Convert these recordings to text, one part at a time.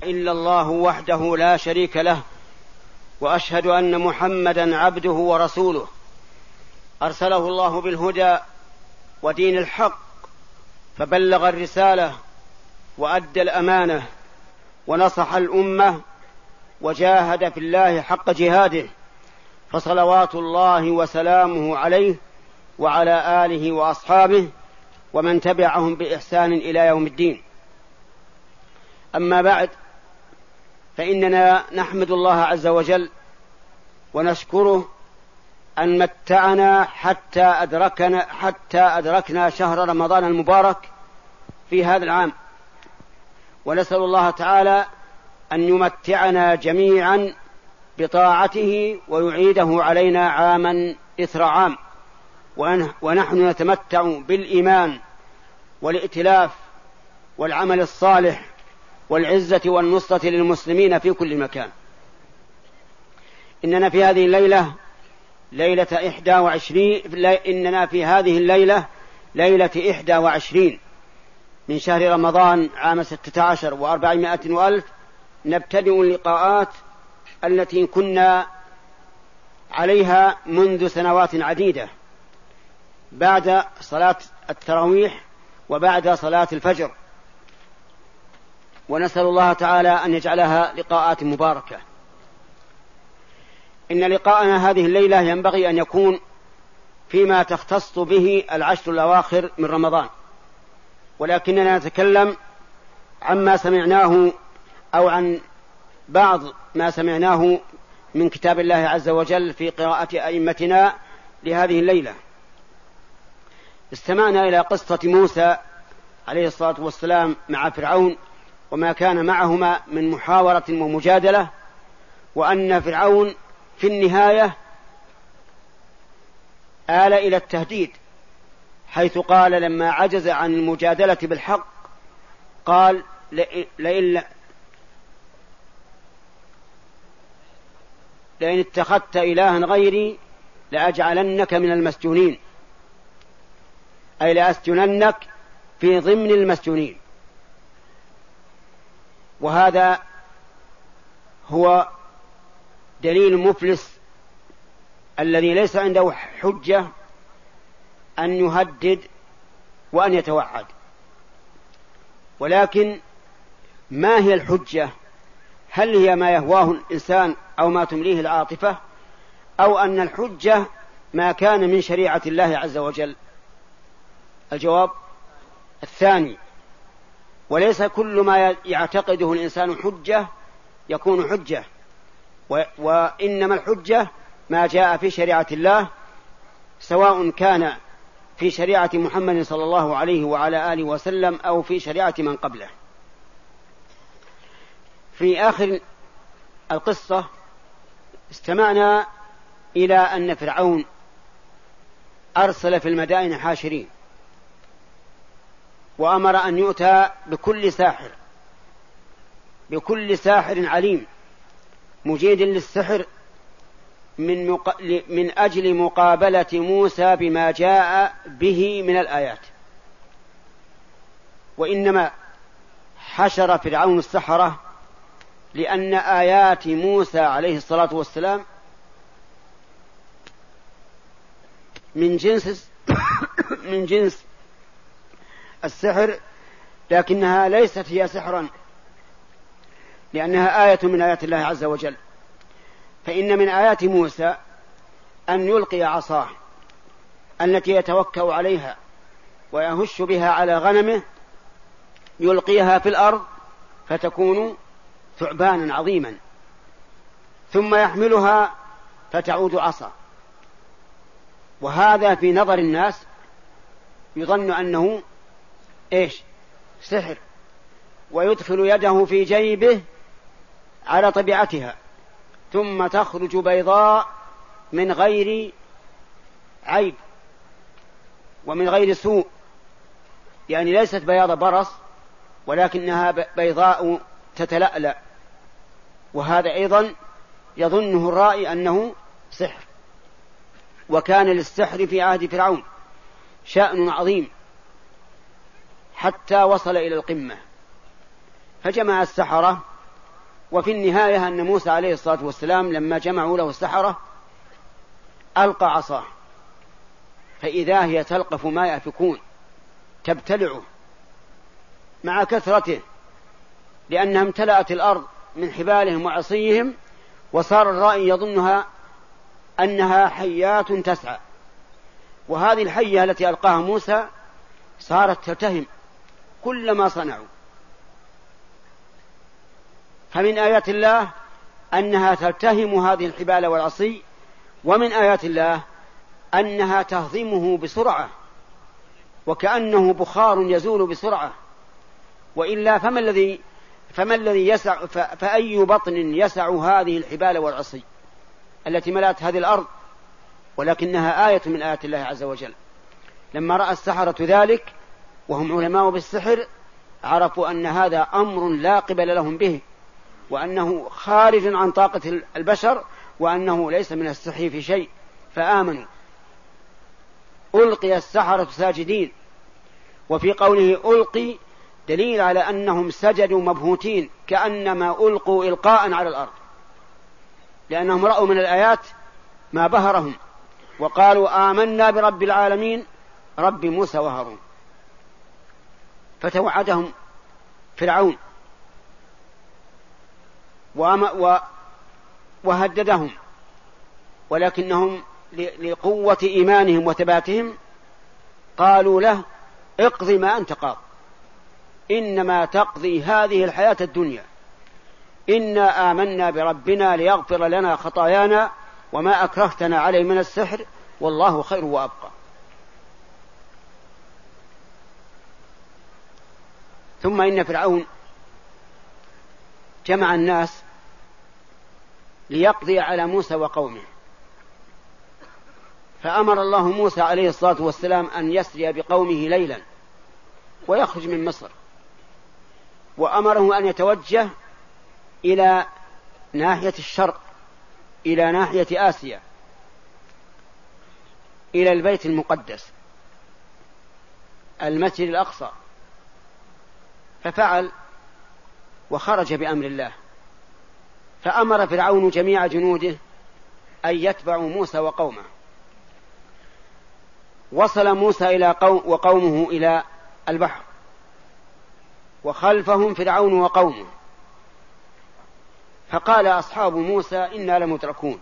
إلا الله وحده لا شريك له، وأشهد أن محمدا عبده ورسوله، أرسله الله بالهدى ودين الحق، فبلغ الرسالة وأدى الأمانة ونصح الأمة وجاهد في الله حق جهاده، فصلوات الله وسلامه عليه وعلى آله وأصحابه ومن تبعهم بإحسان إلى يوم الدين. أما بعد، فإننا نحمد الله عز وجل ونشكره أن متعنا حتى أدركنا شهر رمضان المبارك في هذا العام، ونسأل الله تعالى أن يمتعنا جميعا بطاعته ويعيده علينا عاما إثر عام، ونحن نتمتع بالإيمان والائتلاف والعمل الصالح والعزة والنصرة للمسلمين في كل مكان. إننا في هذه الليلة ليلة 21 من شهر رمضان عام 16 و400 وألف، نبتدئ اللقاءات التي كنا عليها منذ سنوات عديدة بعد صلاة التراويح وبعد صلاة الفجر، ونسأل الله تعالى أن يجعلها لقاءات مباركة. إن لقاءنا هذه الليلة ينبغي أن يكون فيما تختص به العشر الأواخر من رمضان، ولكننا نتكلم عما سمعناه أو عن بعض ما سمعناه من كتاب الله عز وجل في قراءة أئمتنا لهذه الليلة. استمعنا إلى قصة موسى عليه الصلاة والسلام مع فرعون وما كان معهما من محاورة ومجادلة، وأن فرعون في النهاية آل إلى التهديد، حيث قال لما عجز عن المجادلة بالحق قال لئن اتخذت إلها غيري لأجعلنك من المسجونين، أي لأسجننك في ضمن المسجونين. وهذا هو دليل مفلس الذي ليس عنده حجة أن يهدد وأن يتوعد. ولكن ما هي الحجة؟ هل هي ما يهواه الإنسان أو ما تمليه العاطفة، أو أن الحجة ما كان من شريعة الله عز وجل؟ الجواب الثاني، وليس كل ما يعتقده الإنسان حجة يكون حجة، وإنما الحجة ما جاء في شريعة الله، سواء كان في شريعة محمد صلى الله عليه وعلى آله وسلم أو في شريعة من قبله. في آخر القصة استمعنا إلى أن فرعون أرسل في المدائن حاشرين، وأمر أن يؤتى بكل ساحر عليم مجيد للسحر من أجل مقابلة موسى بما جاء به من الآيات. وإنما حشر فرعون السحرة لأن آيات موسى عليه الصلاة والسلام من جنس السحر، لكنها ليست هي سحرا، لأنها آية من آيات الله عز وجل. فإن من آيات موسى أن يلقي عصاه التي يتوكأ عليها ويهش بها على غنمه، يلقيها في الأرض فتكون ثعبانا عظيما، ثم يحملها فتعود عصا. وهذا في نظر الناس يظن أنه سحر، ويدخل يده في جيبه على طبيعتها ثم تخرج بيضاء من غير عيب ومن غير سوء، يعني ليست بياض برص ولكنها بيضاء تتلألأ. وهذا أيضا يظنه الرائي أنه سحر. وكان للسحر في عهد فرعون شأن عظيم حتى وصل إلى القمة، فجمع السحرة وفي النهاية أن موسى عليه الصلاة والسلام لما جمعوا له السحرة ألقى عصاه فإذا هي تلقف ما يأفكون، تبتلعه مع كثرته، لأنها امتلأت الأرض من حبالهم وعصيهم، وصار الرائي يظنها أنها حيات تسعى. وهذه الحية التي ألقاها موسى صارت تلتهم كل ما صنعوا. فمن آيات الله أنها تلتهم هذه الحبال والعصي، ومن آيات الله أنها تهضمه بسرعة وكأنه بخار يزول بسرعة. وإلا فما الذي يسع، فأي بطن يسع هذه الحبال والعصي التي ملأت هذه الأرض؟ ولكنها آية من آيات الله عز وجل. لما رأى السحرة ذلك وهم علماء بالسحر عرفوا أن هذا أمر لا قبل لهم به، وأنه خارج عن طاقة البشر، وأنه ليس من السحر في شيء، فآمنوا. ألقي السحرة ساجدين، وفي قوله ألقي دليل على أنهم سجدوا مبهوتين كأنما ألقوا إلقاء على الأرض، لأنهم رأوا من الآيات ما بهرهم وقالوا آمنا برب العالمين رب موسى وهارون. فتوعدهم فرعون وهددهم، ولكنهم لقوة إيمانهم وثباتهم قالوا له اقضي ما أنت قاض، إنما تقضي هذه الحياة الدنيا، إنا آمنا بربنا ليغفر لنا خطايانا وما أكرهتنا عليه من السحر والله خير وأبقى. ثم إن فرعون جمع الناس ليقضي على موسى وقومه، فأمر الله موسى عليه الصلاة والسلام أن يسري بقومه ليلا ويخرج من مصر، وأمره أن يتوجه إلى ناحية الشرق، إلى ناحية آسيا، إلى البيت المقدس المسجد الأقصى. ففعل وخرج بأمر الله، فأمر فرعون جميع جنوده أن يتبعوا موسى وقومه. وصل موسى وقومه إلى البحر، وخلفهم فرعون وقومه، فقال أصحاب موسى إنا لمدركون.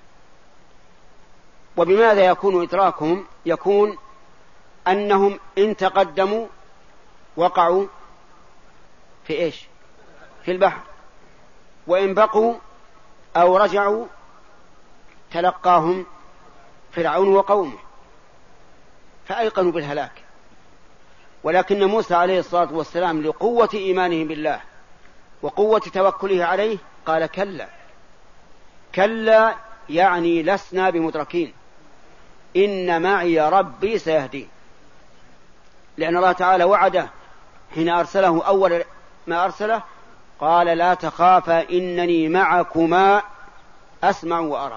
وبماذا يكون إدراكهم؟ يكون أنهم إن تقدموا وقعوا في إيش؟ في البحر، وإن بقوا أو رجعوا تلقاهم فرعون وقومه، فأيقنوا بالهلاك. ولكن موسى عليه الصلاة والسلام لقوة إيمانه بالله وقوة توكله عليه قال كلا كلا، يعني لسنا بمدركين، إن معي ربي سيهدين. لأن الله تعالى وعده حين أرسله أول ما أرسله قال لا تخافا إنني معكما أسمع وأرى.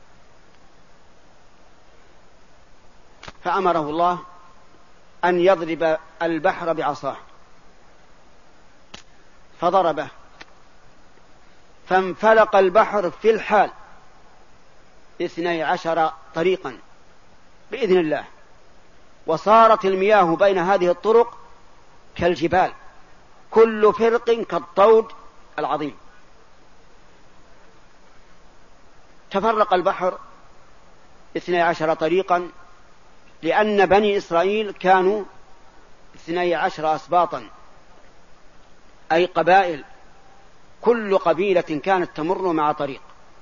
فأمره الله أن يضرب البحر بعصاه، فضربه فانفلق البحر في الحال 12 طريقا بإذن الله، وصارت المياه بين هذه الطرق كالجبال، كل فرق كالطود العظيم. تفرق البحر 12 طريقا، لأن بني إسرائيل كانوا 12 أسباطا، أي قبائل، كل قبيلة كانت تمر مع طريق.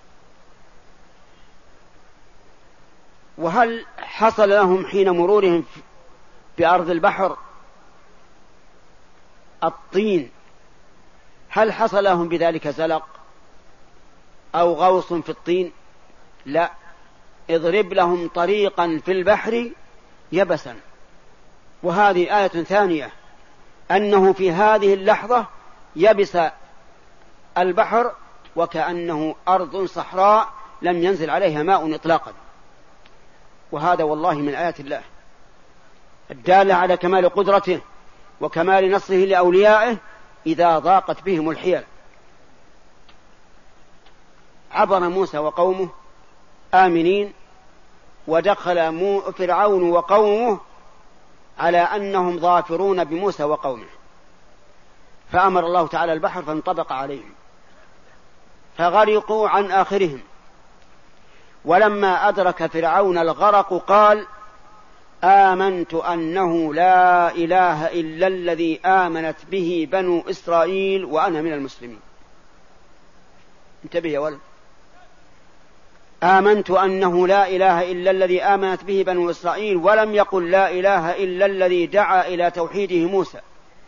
وهل حصل لهم حين مرورهم بأرض البحر الطين، هل حصل لهم بذلك زلق أو غوص في الطين؟ لا، اضرب لهم طريقا في البحر يبسا. وهذه آية ثانية أنه في هذه اللحظة يبس البحر وكأنه أرض صحراء لم ينزل عليها ماء إطلاقا. وهذا والله من آيات الله الدالة على كمال قدرته وكمال نصره لأوليائه إذا ضاقت بهم الحيل. عبر موسى وقومه آمنين، ودخل فرعون وقومه على أنهم ظافرون بموسى وقومه، فأمر الله تعالى البحر فانطبق عليهم فغرقوا عن آخرهم. ولما أدرك فرعون الغرق قال آمنت أنه لا إله إلا الذي آمنت به بنو إسرائيل وأنا من المسلمين. انتبه يا ولد، آمنت أنه لا إله إلا الذي آمنت به بنو إسرائيل، ولم يقل لا إله إلا الذي دعا إلى توحيده موسى،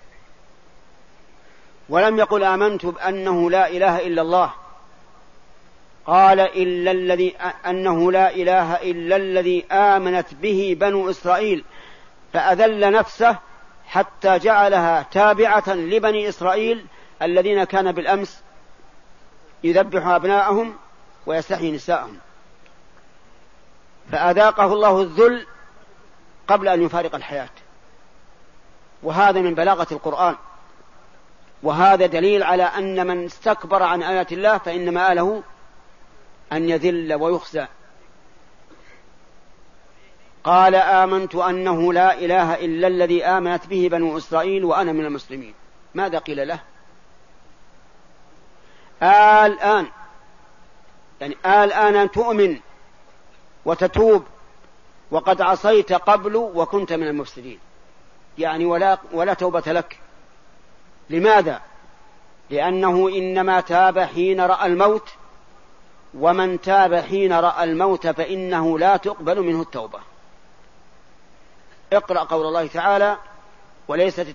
ولم يقل آمنت بأنه لا إله إلا الله، قال أنه لا إله إلا الذي آمنت به بنو إسرائيل، فأذل نفسه حتى جعلها تابعة لبني إسرائيل الذين كان بالأمس يذبح أبناءهم ويستحيي نساءهم، فأذاقه الله الذل قبل أن يفارق الحياة. وهذا من بلاغة القرآن، وهذا دليل على أن من استكبر عن آيات الله فإن مآله أن يذل ويخزى. قال آمنت أنه لا إله إلا الذي آمنت به بنو إسرائيل وأنا من المسلمين. ماذا قيل له؟ الآن، يعني الآن تؤمن وتتوب وقد عصيت قبل وكنت من المفسدين، يعني ولا توبة لك. لماذا؟ لأنه إنما تاب حين رأى الموت، ومن تاب حين رأى الموت فإنه لا تقبل منه التوبة. اقرأ قول الله تعالى وليست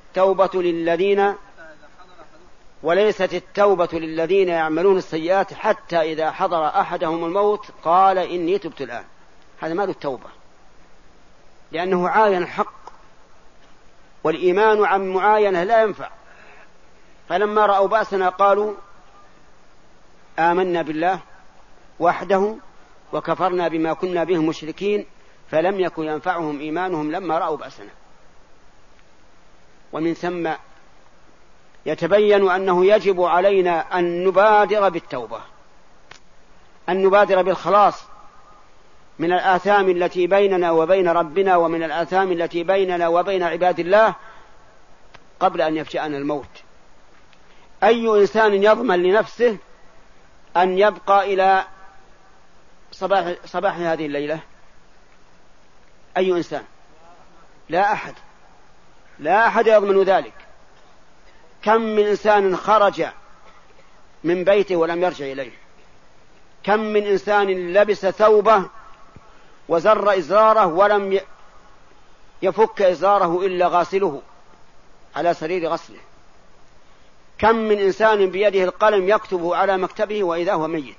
التوبة للذين يعملون السيئات حتى إذا حضر أحدهم الموت قال إني تبت الآن. هذا ماذا التوبة؟ لأنه عاين الحق، والإيمان عن معاينة لا ينفع. فلما رأوا بأسنا قالوا آمنا بالله وحده وكفرنا بما كنا به مشركين، فلم يكن ينفعهم إيمانهم لما رأوا بأسنا. ومن ثم يتبين أنه يجب علينا أن نبادر بالتوبة، أن نبادر بالخلاص من الآثام التي بيننا وبين ربنا، ومن الآثام التي بيننا وبين عباد الله قبل أن يفجأنا الموت. أي إنسان يضمن لنفسه أن يبقى إلى صباح هذه الليلة؟ أي إنسان؟ لا أحد يضمن ذلك. كم من إنسان خرج من بيته ولم يرجع إليه؟ كم من إنسان لبس ثوبه وزر إزراره ولم يفك إزراره إلا غاسله على سرير غسله؟ كم من إنسان بيده القلم يكتبه على مكتبه وإذا هو ميت؟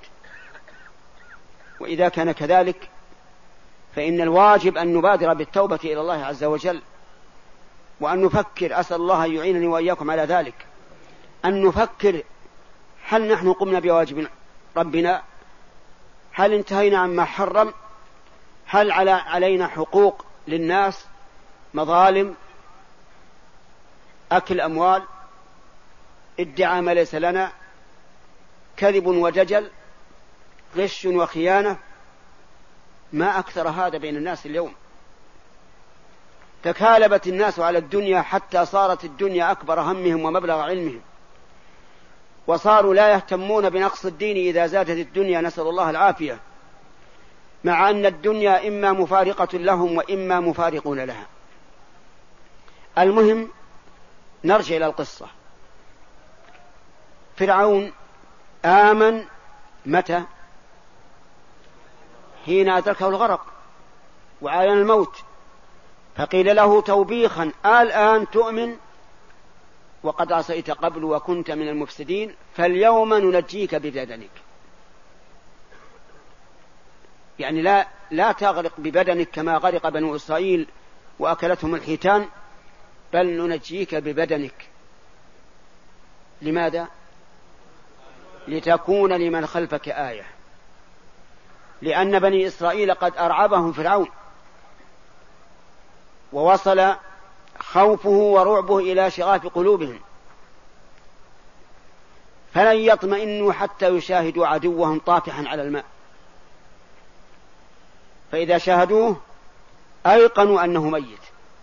وإذا كان كذلك فإن الواجب أن نبادر بالتوبة إلى الله عز وجل، وأن نفكر، أسأل الله أن يعينني وإياكم على ذلك، أن نفكر هل نحن قمنا بواجب ربنا؟ هل انتهينا عما حرم؟ هل علينا حقوق للناس، مظالم، أكل أموال، ادعاء ما ليس لنا، كذب ودجل، غش وخيانة؟ ما أكثر هذا بين الناس اليوم. تكالبت الناس على الدنيا حتى صارت الدنيا أكبر همهم ومبلغ علمهم، وصاروا لا يهتمون بنقص الدين إذا زادت الدنيا، نسأل الله العافية، مع أن الدنيا إما مفارقة لهم وإما مفارقون لها. المهم نرجع إلى القصة. فرعون آمن متى؟ حين أدركه الغرق وعاين الموت، فقيل له توبيخا الآن تؤمن وقد عصيت قبل وكنت من المفسدين، فاليوم ننجيك ببدنك. يعني لا تغرق ببدنك كما غرق بنو إسرائيل وأكلتهم الحيتان، بل ننجيك ببدنك. لماذا؟ لتكون لمن خلفك آية، لأن بني إسرائيل قد أرعبهم فرعون، ووصل خوفه ورعبه إلى شغاف قلوبهم، فلن يطمئنوا حتى يشاهدوا عدوهم طافحا على الماء، فإذا شاهدوه أيقنوا أنه ميت،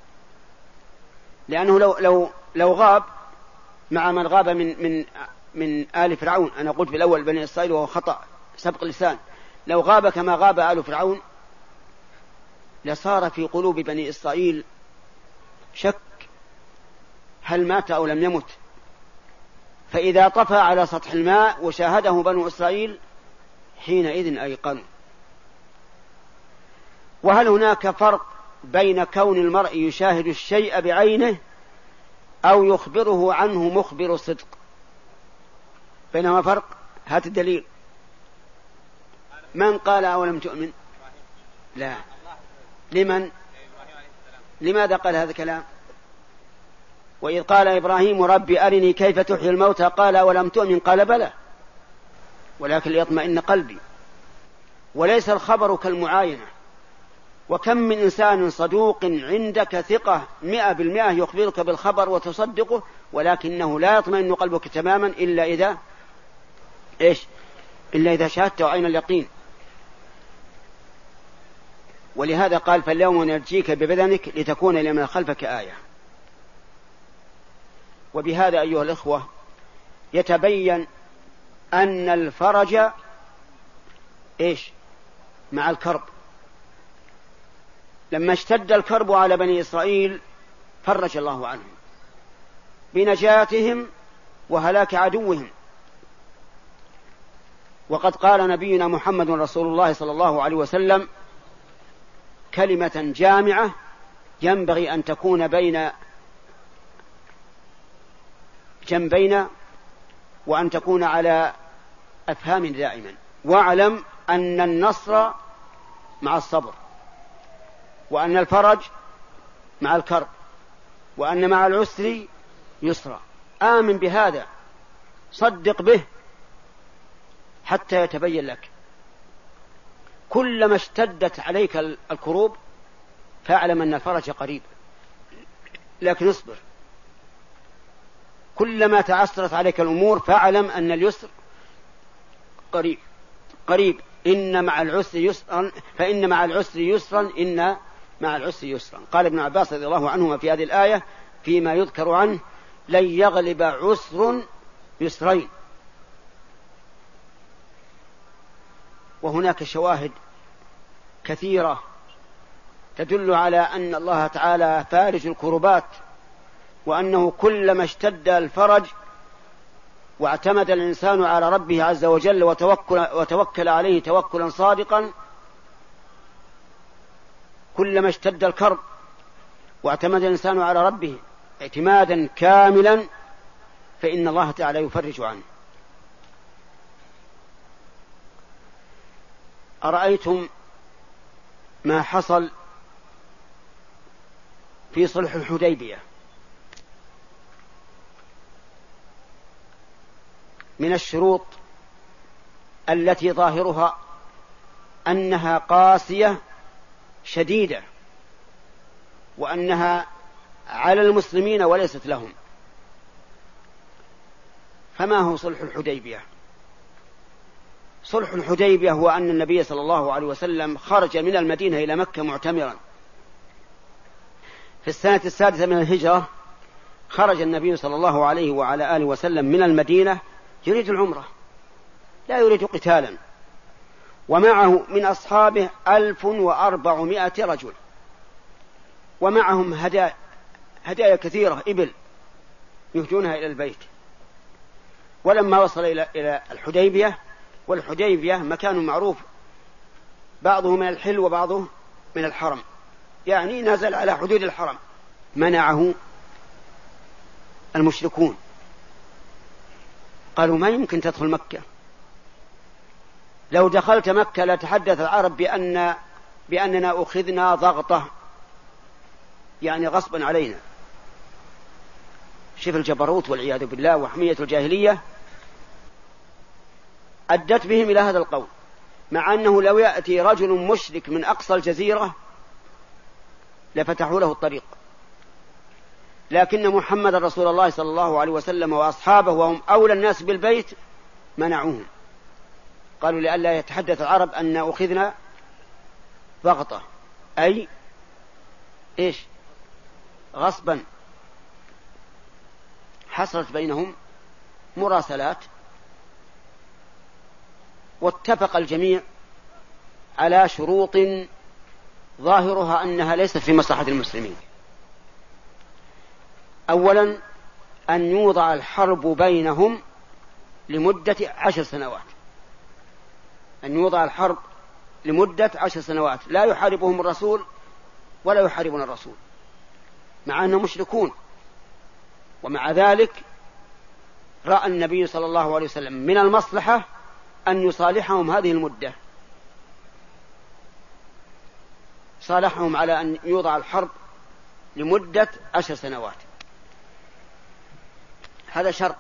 لأنه لو غاب مع من غاب من آل فرعون، أنا قلت بالأول بني إسرائيل وهو خطأ سبق لسان، لو غاب كما غاب آل فرعون لصار في قلوب بني إسرائيل شك هل مات أو لم يمت، فإذا طفى على سطح الماء وشاهده بنو إسرائيل حينئذ أيقنوا. وهل هناك فرق بين كون المرء يشاهد الشيء بعينه أو يخبره عنه مخبر صدق؟ بينما فرق. هات الدليل. من قال أولم تؤمن؟ لا. لمن؟ لماذا قال هذا الكلام؟ وإذ قال إبراهيم رب أرني كيف تحيي الموتى قال أولم تؤمن قال بلى ولكن ليطمئن قلبي. وليس الخبر كالمعاينة. وكم من إنسان صدوق عندك ثقة 100% يخبرك بالخبر وتصدقه، ولكنه لا يطمئن قلبك تماما إلا إذا شاهدته عين اليقين. ولهذا قال فاليوم نرجيك ببدنك لتكون لمن خلفك آية. وبهذا أيها الإخوة يتبين أن الفرج مع الكرب. لما اشتد الكرب على بني إسرائيل فرج الله عنهم بنجاتهم وهلاك عدوهم. وقد قال نبينا محمد رسول الله صلى الله عليه وسلم كلمة جامعة ينبغي أن تكون بين جنبين وأن تكون على أفهام دائما: واعلم أن النصر مع الصبر، وأن الفرج مع الكرب، وأن مع العسر يسرا. آمن بهذا، صدق به حتى يتبين لك. كلما اشتدت عليك الكروب فاعلم أن الفرج قريب، لكن اصبر. كلما تعسرت عليك الأمور فاعلم أن اليسر قريب. إن مع العسر يسرا، فإن مع العسر يسرا، إن مع العسر يسرا. قال ابن عباس رضي الله عنهما في هذه الآية فيما يذكر عنه: لن يغلب عسر يسرين. وهناك شواهد كثيرة تدل على أن الله تعالى فارج الكربات، وأنه كلما اشتد الفرج واعتمد الإنسان على ربه عز وجل وتوكل عليه توكلا صادقا، كلما اشتد الكرب واعتمد الإنسان على ربه اعتمادا كاملا فإن الله تعالى يفرج عنه. أرأيتم ما حصل في صلح الحديبية؟ من الشروط التي ظاهرها أنها قاسية شديدة، وأنها على المسلمين وليست لهم. فما هو صلح الحديبية؟ صلح الحديبية هو أن النبي صلى الله عليه وسلم خرج من المدينة إلى مكة معتمرا. في السنة 6 من الهجرة خرج النبي صلى الله عليه وعلى آله وسلم من المدينة يريد العمرة، لا يريد قتالا، ومعه من أصحابه 1400 رجل، ومعهم هدايا كثيرة، إبل يهدونها إلى البيت. ولما وصل إلى الحديبية، والحديبية مكان معروف بعضه من الحل وبعضه من الحرم، يعني نزل على حدود الحرم، منعه المشركون، قالوا ما يمكن تدخل مكة، لو دخلت مكة لتحدث العرب بأننا أخذنا ضغطة، يعني غصبا علينا. شوف الجبروت والعياذ بالله وحمية الجاهلية أدت بهم إلى هذا القول، مع أنه لو يأتي رجل مشرك من أقصى الجزيرة لفتحوا له الطريق، لكن محمد رسول الله صلى الله عليه وسلم وأصحابه وهم أولى الناس بالبيت منعوهم، قالوا لئلا يتحدث العرب أن أخذنا بغطة، أي إيش؟ غصبا. حصلت بينهم مراسلات، واتفق الجميع على شروط ظاهرها أنها ليست في مصلحة المسلمين. أولا أن يوضع الحرب بينهم لمدة 10 سنوات، أن يوضع الحرب لمدة 10 سنوات، لا يحاربهم الرسول ولا يحاربون الرسول، مع أنهم مشركون. ومع ذلك رأى النبي صلى الله عليه وسلم من المصلحة أن يصالحهم هذه المدة، صالحهم على أن يوضع الحرب لمدة 10 سنوات. هذا شرط.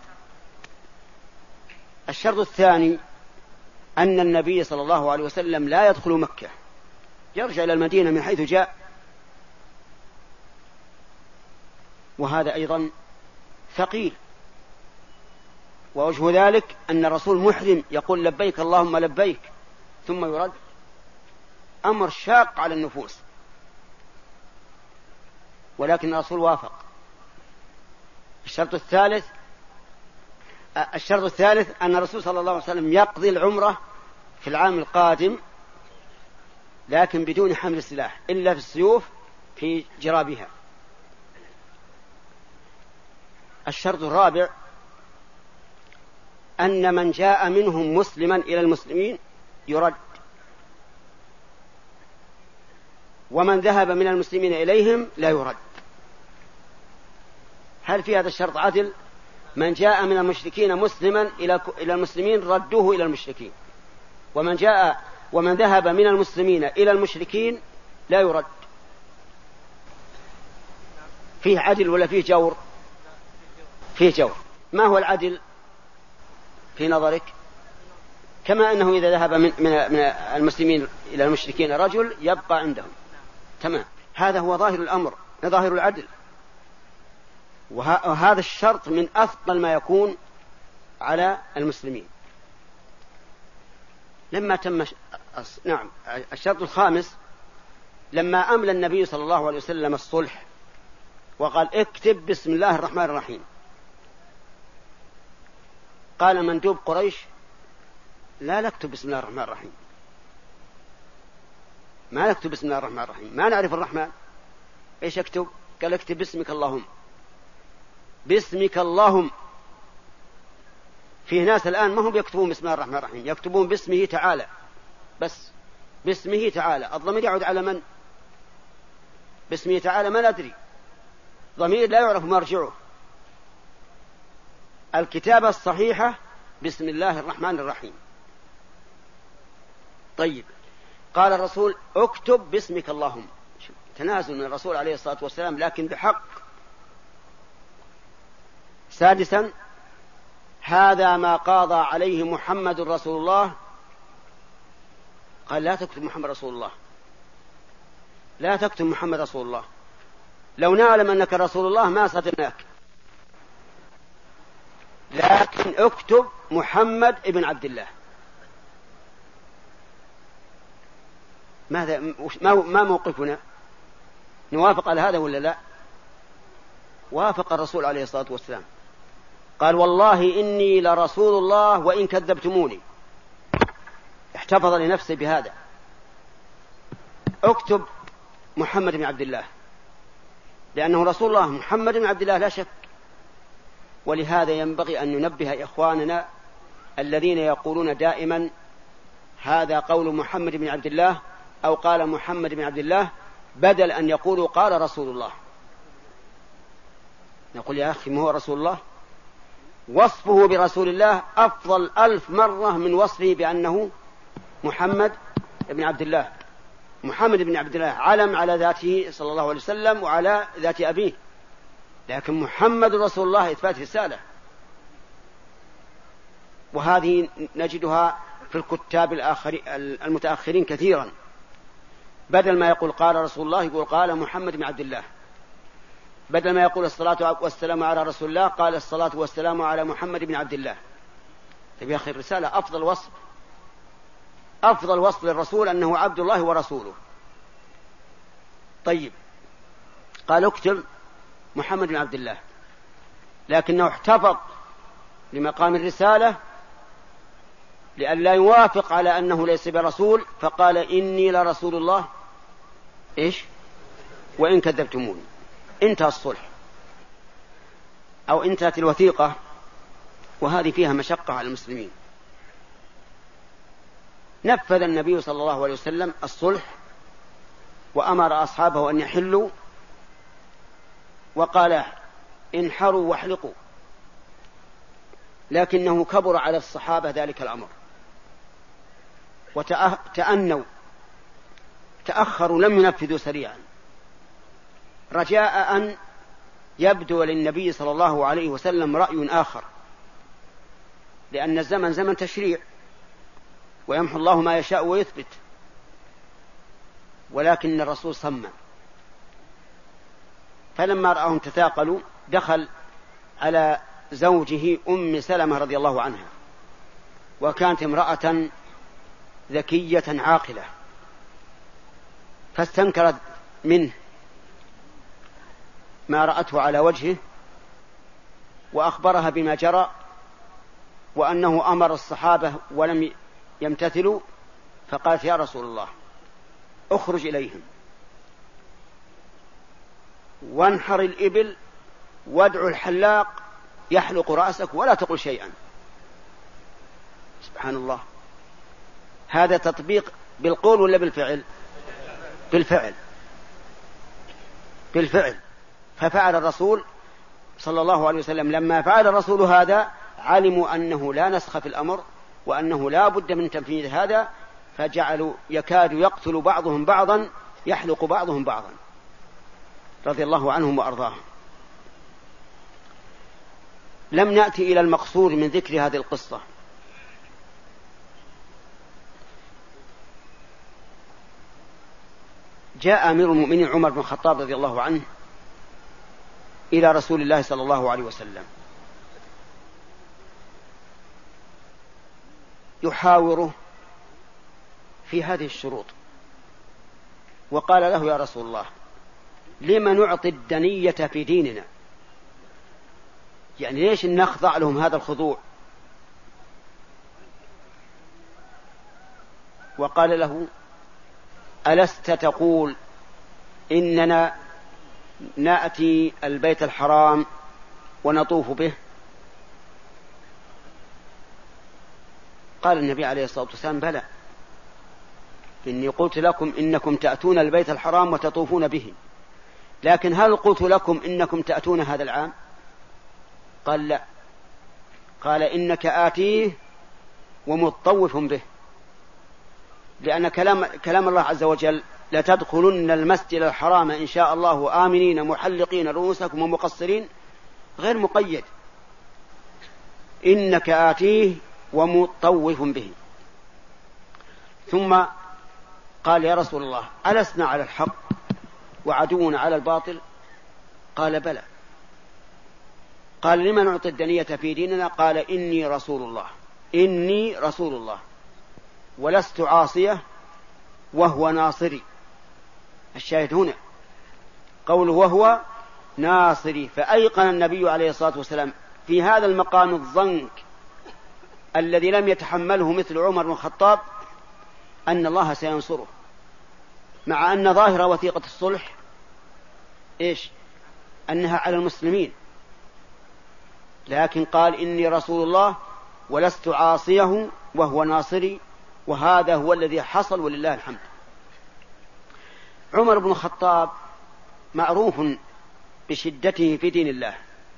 الشرط الثاني أن النبي صلى الله عليه وسلم لا يدخل مكة، يرجع إلى المدينة من حيث جاء. وهذا أيضا ثقيل. ووجه ذلك أن الرسول محرم يقول لبيك اللهم لبيك ثم يرد، أمر شاق على النفوس، ولكن الرسول وافق. الشرط الثالث أن الرسول صلى الله عليه وسلم يقضي العمرة في العام القادم، لكن بدون حمل السلاح إلا في السيوف في جرابها. الشرط الرابع أن من جاء منهم مسلما إلى المسلمين يرد، ومن ذهب من المسلمين إليهم لا يرد. هل في هذا الشرط عدل؟ من جاء من المشركين مسلما إلى المسلمين ردوه إلى المشركين، ومن ذهب من المسلمين إلى المشركين لا يرد. فيه عدل ولا فيه جور؟ فيه جور. ما هو العدل في نظرك؟ كما أنه إذا ذهب من المسلمين إلى المشركين رجل يبقى عندهم، تمام. هذا هو ظاهر الأمر، ظاهر العدل. وهذا الشرط من أثقل ما يكون على المسلمين. لما تم الشرط الخامس، لما أملى النبي صلى الله عليه وسلم الصلح وقال اكتب بسم الله الرحمن الرحيم، قال مندوب قريش لا نكتب بسم الله الرحمن الرحيم، ما نكتب بسم الله الرحمن الرحيم، ما نعرف الرحمن، ايش اكتب؟ قال اكتب باسمك اللهم، باسمك اللهم. فيه ناس الآن ما هم يكتبون بسم الله الرحمن الرحيم، يكتبون باسمه تعالى، بس باسمه تعالى. الضمير يعود على من؟ باسمه تعالى ما ندري، ضمير لا يعرف مرجعه. الكتابة الصحيحة بسم الله الرحمن الرحيم. طيب، قال الرسول اكتب باسمك اللهم، تنازل من الرسول عليه الصلاة والسلام لكن بحق. سادسا، هذا ما قاضى عليه محمد رسول الله، قال لا تكتب محمد رسول الله، لا تكتب محمد رسول الله، لو نعلم أنك رسول الله ما صدناك، لكن اكتب محمد ابن عبد الله. ما موقفنا؟ نوافق على هذا ولا لا؟ وافق الرسول عليه الصلاة والسلام، قال والله إني لرسول الله وإن كذبتموني، احتفظ لنفسه بهذا. اكتب محمد بن عبد الله، لأنه رسول الله محمد بن عبد الله لا شك. ولهذا ينبغي أن ننبه إخواننا الذين يقولون دائما هذا قول محمد بن عبد الله أو قال محمد بن عبد الله، بدل أن يقولوا قال رسول الله. نقول يا أخي ما هو رسول الله؟ وصفه برسول الله أفضل 1000 مرة من وصفه بأنه محمد بن عبد الله. محمد بن عبد الله علم على ذاته صلى الله عليه وسلم وعلى ذات أبيه، لكن محمد رسول الله إثبات رسالة. وهذه نجدها في الكتاب المتأخرين كثيرا، بدل ما يقول قال رسول الله يقول قال محمد بن عبد الله، بدل ما يقول الصلاة والسلام على رسول الله قال الصلاة والسلام على محمد بن عبد الله. يا أخي الرسالة أفضل وصف للرسول أنه عبد الله ورسوله. طيب، قال اكتب محمد بن عبد الله، لكنه احتفظ لمقام الرسالة لئلا يوافق على أنه ليس برسول، فقال إني لرسول الله إيش وإن كذبتموني. انتهى الصلح أو انتهت الوثيقة، وهذه فيها مشقة على المسلمين. نفذ النبي صلى الله عليه وسلم الصلح وأمر أصحابه أن يحلوا، وقال انحروا واحلقوا، لكنه كبر على الصحابة ذلك الأمر وتأنوا تأخروا، لم ينفذوا سريعا رجاء أن يبدو للنبي صلى الله عليه وسلم رأي آخر، لأن الزمن زمن تشريع ويمحو الله ما يشاء ويثبت. ولكن الرسول صمم، فلما رأهم تثاقلوا دخل على زوجه أم سلمة رضي الله عنها، وكانت امرأة ذكية عاقلة، فاستنكرت منه ما رأته على وجهه، وأخبرها بما جرى وأنه أمر الصحابة ولم يمتثلوا، فقالت يا رسول الله اخرج إليهم وانحر الإبل وادعو الحلاق يحلق رأسك ولا تقل شيئا. سبحان الله، هذا تطبيق بالقول ولا بالفعل؟ بالفعل. ففعل الرسول صلى الله عليه وسلم. لما فعل الرسول هذا علموا أنه لا نسخ في الأمر وأنه لا بد من تنفيذ هذا، فجعلوا يكاد يقتل بعضهم بعضا يحلق بعضهم بعضا رضي الله عنهم وأرضاهم. لم نأتي إلى المقصود من ذكر هذه القصة. جاء أمير المؤمنين عمر بن الخطاب رضي الله عنه إلى رسول الله صلى الله عليه وسلم يحاوره في هذه الشروط، وقال له يا رسول الله لم نعطي الدنية في ديننا؟ يعني ليش نخضع لهم هذا الخضوع؟ وقال له ألست تقول إننا نأتي البيت الحرام ونطوف به؟ قال النبي عليه الصلاة والسلام بلى، إني قلت لكم إنكم تأتون البيت الحرام وتطوفون به، لكن هل قلت لكم إنكم تأتون هذا العام؟ قال لا. قال إنك آتيه ومطوف به، لأن كلام الله عز وجل لتدخلن المسجد الحرام إن شاء الله آمنين محلقين رؤوسكم ومقصرين غير مقيد، إنك آتيه ومطوف به. ثم قال يا رسول الله ألسنا على الحق وعدونا على الباطل؟ قال بلى. قال لمن نعطي الدنية في ديننا؟ قال إني رسول الله ولست عاصية وهو ناصري. الشاهد هنا قوله وهو ناصري، فأيقن النبي عليه الصلاة والسلام في هذا المقام الضنك الذي لم يتحمله مثل عمر بن الخطاب أن الله سينصره، مع أن ظاهر وثيقة الصلح إيش؟ أنها على المسلمين، لكن قال إني رسول الله ولست عاصيه وهو ناصري، وهذا هو الذي حصل ولله الحمد. عمر بن الخطاب معروف بشدته في دين الله،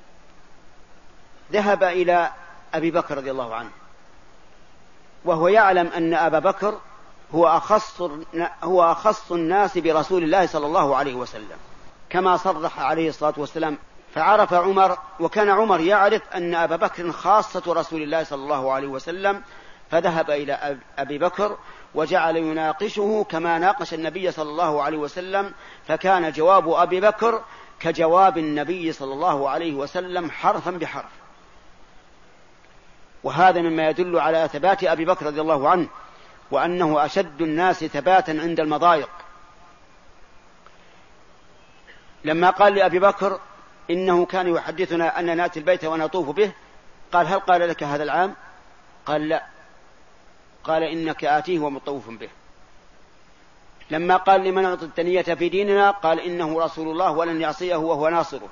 ذهب إلى أبي بكر رضي الله عنه وهو يعلم أن أبا بكر هو أخص الناس برسول الله صلى الله عليه وسلم كما صرح عليه الصلاة والسلام. فعرف عمر، وكان عمر يعرف أن أبا بكر خاصة رسول الله صلى الله عليه وسلم، فذهب إلى أبي بكر وجعل يناقشه كما ناقش النبي صلى الله عليه وسلم، فكان جواب أبي بكر كجواب النبي صلى الله عليه وسلم حرفا بحرف. وهذا مما يدل على ثبات أبي بكر رضي الله عنه، وأنه أشد الناس ثباتا عند المضايق. لما قال لأبي بكر إنه كان يحدثنا أن نأتي البيت ونطوف به، قال هل قال لك هذا العام؟ قال لا، قال إنك آتيه ومطوف به. لما قال لمن أعطي التنية في ديننا، قال إنه رسول الله ولن يعصيه وهو ناصره.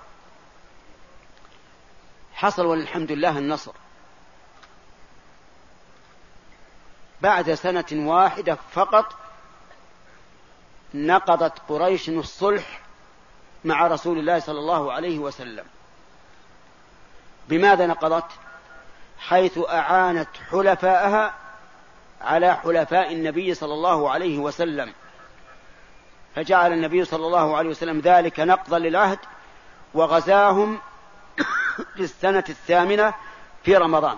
حصل والحمد لله النصر بعد سنة واحدة فقط. نقضت قريش الصلح مع رسول الله صلى الله عليه وسلم. بماذا نقضت؟ حيث أعانت حلفاءها على حلفاء النبي صلى الله عليه وسلم، فجعل النبي صلى الله عليه وسلم ذلك نقضا للعهد، وغزاهم في السنة 8 في رمضان،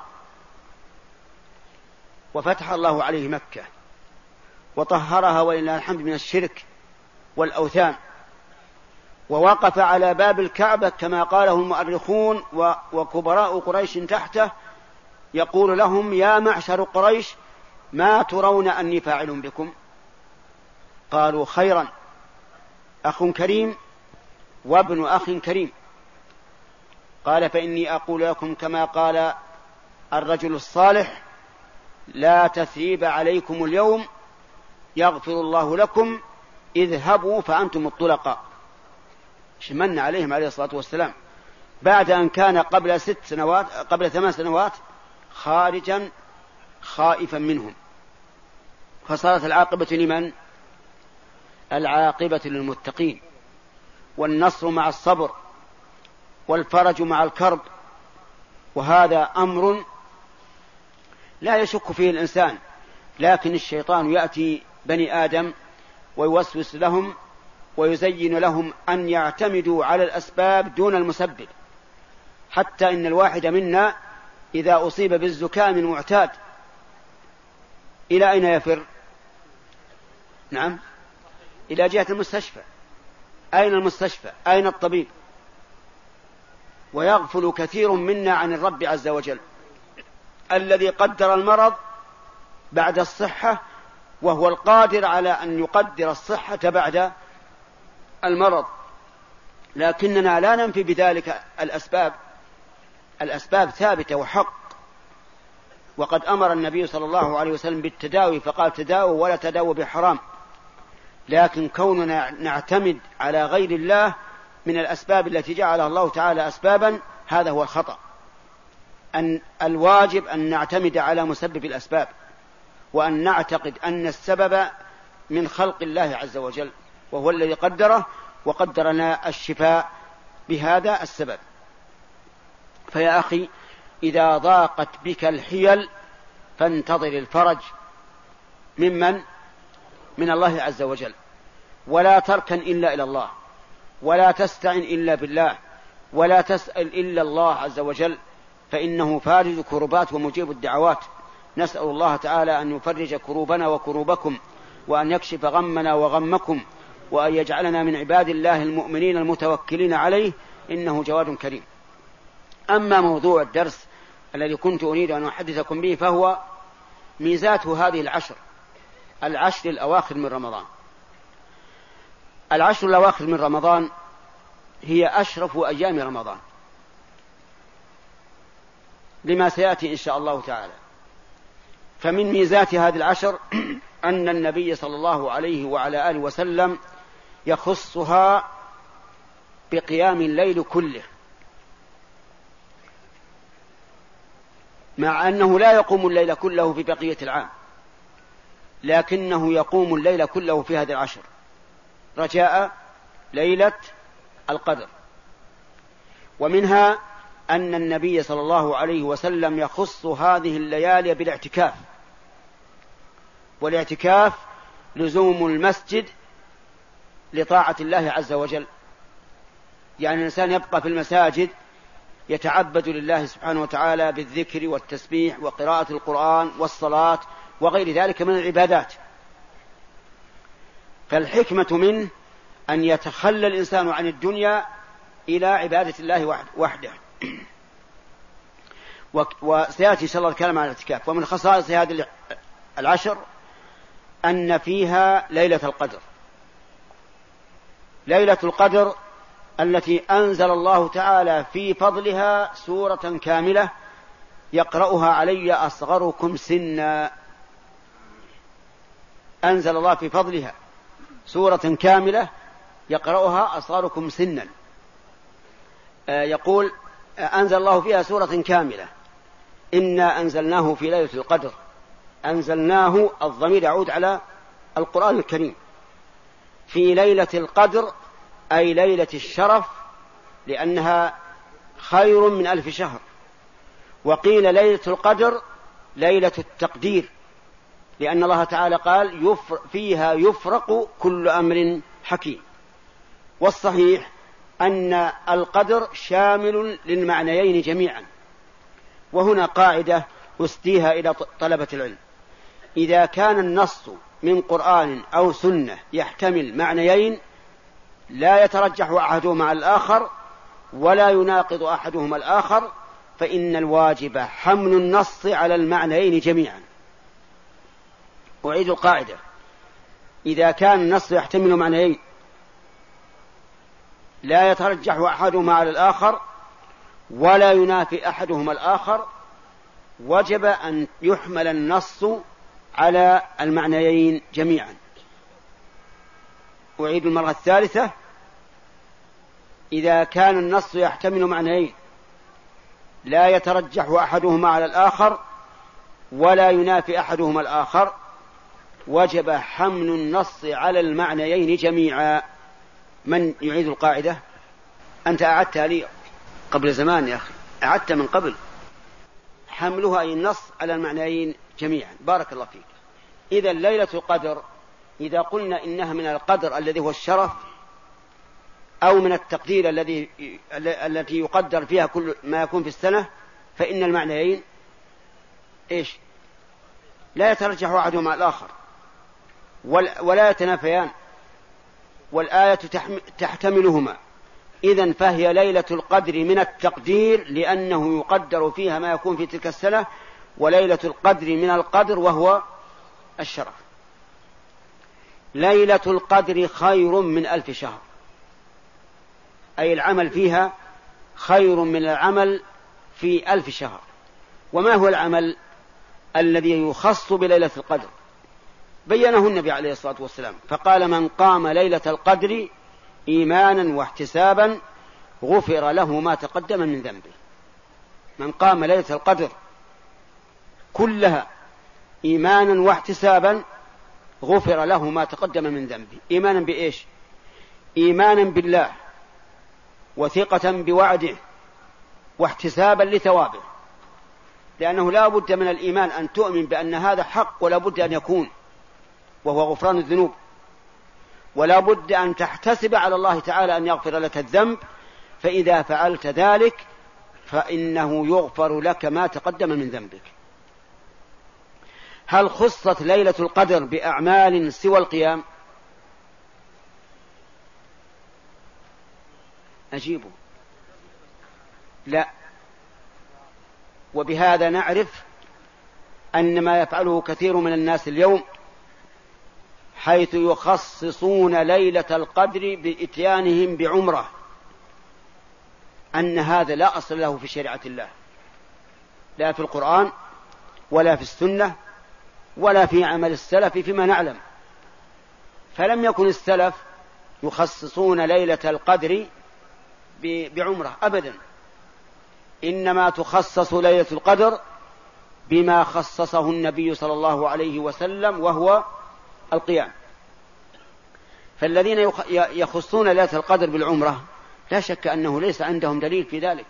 وفتح الله عليه مكة وطهرها ولله الحمد من الشرك والأوثان، ووقف على باب الكعبة كما قاله المؤرخون وكبراء قريش تحته، يقول لهم يا معشر قريش ما ترون أني فاعل بكم؟ قالوا خيرا، أخ كريم وابن أخ كريم. قال فإني أقول لكم كما قال الرجل الصالح لا تثريب عليكم اليوم يغفر الله لكم اذهبوا فأنتم الطلقاء. شمن عليهم عليه الصلاة والسلام بعد أن كان قبل 8 سنوات خارجا خائفا منهم. فصارت العاقبة لمن؟ العاقبة للمتقين، والنصر مع الصبر، والفرج مع الكرب. وهذا أمر لا يشك فيه الإنسان، لكن الشيطان يأتي بني آدم ويوسوس لهم ويزين لهم أن يعتمدوا على الأسباب دون المسبب، حتى إن الواحد منا إذا أصيب بالزكام المعتاد إلى أين يفر؟ نعم، إلى جهة المستشفى. أين المستشفى؟ أين الطبيب؟ ويغفل كثير منا عن الرب عز وجل الذي قدر المرض بعد الصحة، وهو القادر على أن يقدر الصحة بعد المرض. لكننا لا ننفي بذلك الأسباب ثابتة وحق، وقد أمر النبي صلى الله عليه وسلم بالتداوي فقال تداووا ولا تداووا بحرام. لكن كوننا نعتمد على غير الله من الأسباب التي جعلها الله تعالى أسبابا، هذا هو الخطأ. أن الواجب أن نعتمد على مسبب الأسباب، وأن نعتقد أن السبب من خلق الله عز وجل، وهو الذي قدره وقدر لنا الشفاء بهذا السبب. فيا أخي إذا ضاقت بك الحيل فانتظر الفرج من الله عز وجل، ولا تركن إلا إلى الله، ولا تستعن إلا بالله، ولا تسأل إلا الله عز وجل، فإنه فارج كربات ومجيب الدعوات. نسأل الله تعالى أن يفرج كروبنا وكروبكم، وأن يكشف غمنا وغمكم، وأن يجعلنا من عباد الله المؤمنين المتوكلين عليه، إنه جواد كريم. أما موضوع الدرس الذي كنت أريد أن أحدثكم به فهو ميزات هذه العشر الأواخر من رمضان. العشر الأواخر من رمضان هي أشرف أيام رمضان لما سيأتي إن شاء الله تعالى. فمن ميزات هذه العشر أن النبي صلى الله عليه وعلى آله وسلم يخصها بقيام الليل كله، مع أنه لا يقوم الليل كله في بقية العام، لكنه يقوم الليل كله في هذه العشر رجاء ليلة القدر. ومنها أن النبي صلى الله عليه وسلم يخص هذه الليالي بالاعتكاف، والاعتكاف لزوم المسجد لطاعة الله عز وجل، يعني الإنسان يبقى في المساجد يتعبد لله سبحانه وتعالى بالذكر والتسبيح وقراءة القرآن والصلاة وغير ذلك من العبادات. فالحكمة منه أن يتخلى الإنسان عن الدنيا إلى عبادة الله وحده. وسيأتي إن شاء الله الكلام عن الاعتكاف. ومن خصائص هذه العشر أن فيها ليلة القدر، ليلة القدر التي أنزل الله تعالى في فضلها سورة كاملة يقرأها علي أصغركم سنا. أنزل الله في فضلها سورة كاملة يقرأها أصغركم سنا. يقول أنزل الله فيها سورة كاملة، إنا أنزلناه في ليلة القدر. أنزلناه الضمير يعود على القرآن الكريم. في ليلة القدر أي ليلة الشرف، لأنها خير من 1000 شهر. وقيل ليلة القدر ليلة التقدير، لأن الله تعالى قال فيها يفرق كل أمر حكيم. والصحيح أن القدر شامل للمعنيين جميعا. وهنا قاعدة أسديها إلى طلبة العلم: إذا كان النص من قرآن أو سنة يحتمل معنيين لا يترجح أحدهما على الآخر ولا يناقض أحدهما الآخر، فإن الواجب حمل النص على المعنيين جميعا. أعيد القاعدة: إذا كان النص يحتمل معنيين لا يترجح أحدهما على الآخر ولا ينافي أحدهما الآخر، وجب أن يحمل النص على المعنيين جميعا. أعيد المرة الثالثة: إذا كان النص يحتمل معنيين لا يترجح أحدهما على الآخر ولا ينافي أحدهما الآخر، وجب حمل النص على المعنيين جميعا. من يعيد القاعدة؟ أنت أعدتها لي قبل زمان يا أخي، أعدت من قبل. حملها أي النص على المعنيين جميعا. بارك الله فيك. إذا ليلة القدر إذا قلنا إنها من القدر الذي هو الشرف أو من التقدير التي يقدر فيها كل ما يكون في السنة، فإن المعنيين إيش؟ لا يترجح أحدهما على الآخر ولا يتنافيان، والآية تحتملهما. إذن فهي ليلة القدر من التقدير لأنه يقدر فيها ما يكون في تلك السنة، وليلة القدر من القدر وهو الشرف. ليلة القدر خير من 1000 شهر، أي العمل فيها خير من العمل في 1000 شهر. وما هو العمل الذي يخص بليلة القدر؟ بينه النبي عليه الصلاة والسلام فقال: من قام ليلة القدر إيمانا واحتسابا غفر له ما تقدم من ذنبه. من قام ليلة القدر كلها إيمانا واحتسابا غفر له ما تقدم من ذنبه. إيمانا بإيش؟ إيمانا بالله وثقة بوعده واحتسابا لثوابه، لأنه لا بد من الإيمان أن تؤمن بأن هذا حق ولا بد أن يكون، وهو غفران الذنوب، ولا بد أن تحتسب على الله تعالى أن يغفر لك الذنب، فإذا فعلت ذلك فإنه يغفر لك ما تقدم من ذنبك. هل خصت ليلة القدر بأعمال سوى القيام؟ أجيبه: لا. وبهذا نعرف أن ما يفعله كثير من الناس اليوم، حيث يخصصون ليلة القدر بإتيانهم بعمرة، أن هذا لا أصل له في شريعة الله، لا في القرآن ولا في السنة ولا في عمل السلف فيما نعلم. فلم يكن السلف يخصصون ليلة القدر بعمرة أبدا، إنما تخصص ليلة القدر بما خصصه النبي صلى الله عليه وسلم وهو القيام. فالذين يخصون ليلة القدر بالعمرة لا شك أنه ليس عندهم دليل في ذلك،